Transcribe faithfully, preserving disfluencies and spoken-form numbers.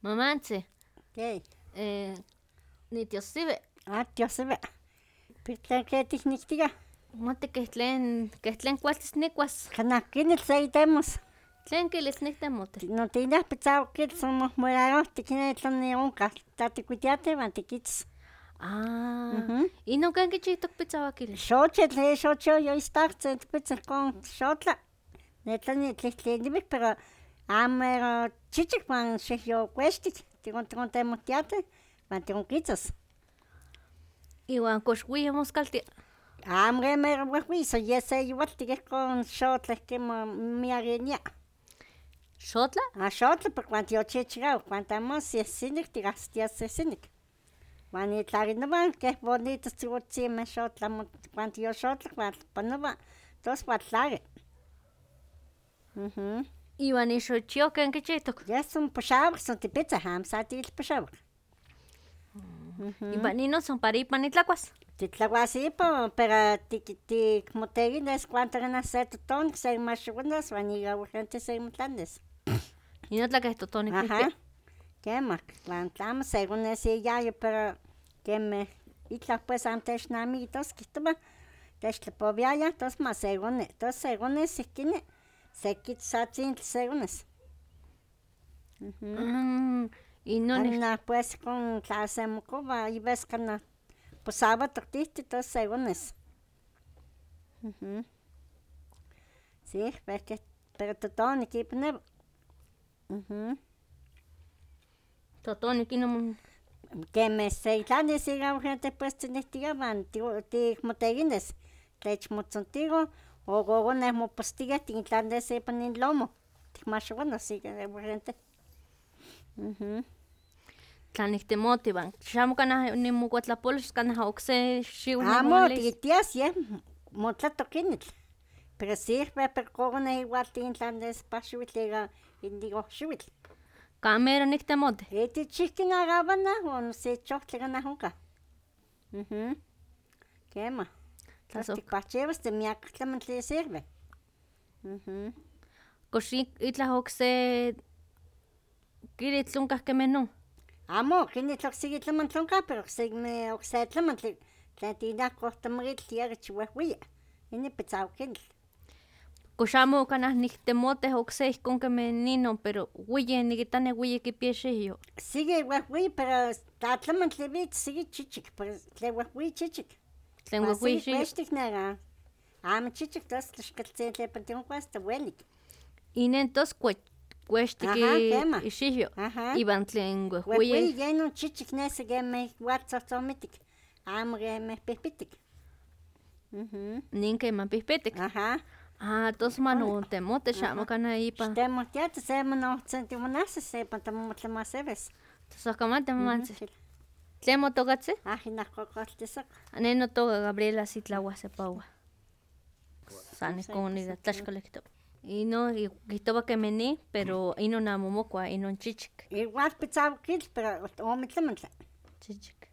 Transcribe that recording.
Mamantzi, ¿Qué? eh, nitiosivi, Ah, Dios se ve. ¿Pero tlen que ticnictiga? mati keh tlen, keh tlen kualtis nikuas, Canakini tleitemos. tlen kilis niktemote. No tiene pensado que somos morados, te quieren tener un castaticuitiate, mantiquitos. Ah, Ujú. inon ken kichihtok pitzawakilis. Xochitl, eh, xocho, yo istartse, pizza con xotla. Netlani, tlitlinivic, pero amo chichic, man, xe yo cuestic. Tigon, tigon temotiate, man, tigon quitzas. Iwan kox wia moskaltia. Hambre me huehuizo, y ese igual tigue con xotla, que mi areña. Xotla? A xotla, por cuanto yo chichigao, cuanto amos, si es cinic, tigas, tigas es cinic. Van y tlarinovan, que bonito tzigotzime xotla, cuanto yo xotla, cuanto panova, dos guatlare. Mhm. Iwan ixochio ken kichihtok. Ya son poxabak, son tipizza, ham sa til poxabak. Iwan inon son para ipan nitlakuas. Titlaguasipo, pero tikmoteguines cuanto ganas se totonik, se machugunas, van y gente se mutlandes. Inon tlakeh totonik Ajá. pihpia. Quema, tlantamos según ese yayo, pero que me itla pues antes namitos que estaba techtlapoviaya, entonces más según, entonces según ese kine, se quitzatzin según es. Mm, inon ix- Ana pues con clase mocoba y ves que no, pues sábado tortiste, entonces según es. Ujú. Sí, porque, pero todo ni que poner. Ujú. totonik inon Que me seitlanes siga gente pues tinestigaban, tikmoteguines, tlechmotzontigo, o gogones mopostiga, tintlandes sepan in lomo, tikmaxuano, siga gente. Ujú. tla niktemoti iwan. Xamo kanah nimokuatlapolos, kanah okse xiuitl Amo, nimolis. titias, ye, motlatoquinitl. Pero sirve, pero gogones igual tintlandes paxuitliga, indigo xuitl. Kamero niktemote. Eti chiquin agabana, o no sé, chochtligan ahonca. Ujú. Quema. Entonces, Tlasok. tikpachevas, temiac tli sirve. Ujú. Kox ik- itlah okse kili tlonkah kemeh non. Amo, kini tlocsigi tlaman tlonka, pero ocsegme ocse tlaman tli tlen tinahcohtomaritl tiaga chiuehhuia. Ini pitzauquintl. Kox amo kanah niktemoteh okse ihkon kemeh ninon, pero uye nikitani uye kipia xihyo. Sigue uehhui, pero tlatlaman tli vitz, sigue chichic, pero tli uehhui chichic. Tlen Uan uehui sigue xihyo. cuestic nega. Amo chichic, tos tlaxcaltzin tlepan tioncuas, tauelik. Inen tos kue- kuextiki Ajá, kema. ixihyo. Ajá. Iwan tlen Uehhui, uehui. yenon chichic nesi gemeh huatzotzomitic. Amo gemeh pihpitic. Ujú. Nin keman pihpitik. Ajá. Ah, tos manon temote xamo Ajá. kanah ipan. Xtemohtiata se monohtzontimonahsi sepan tamomotlamasebes. Tos ahkamati mamantzi. Tlen motokatzi? Ah, inahcocoltisoc. Ne notoka Gabriela Sitlawa sepawa. San ihkon tlaxkali kihtowa. Inon i- kihtowa kemih nin, pero inon amo mokua, inon chichik. Igual pitzauquitl, pero omitlamantla. Chichik.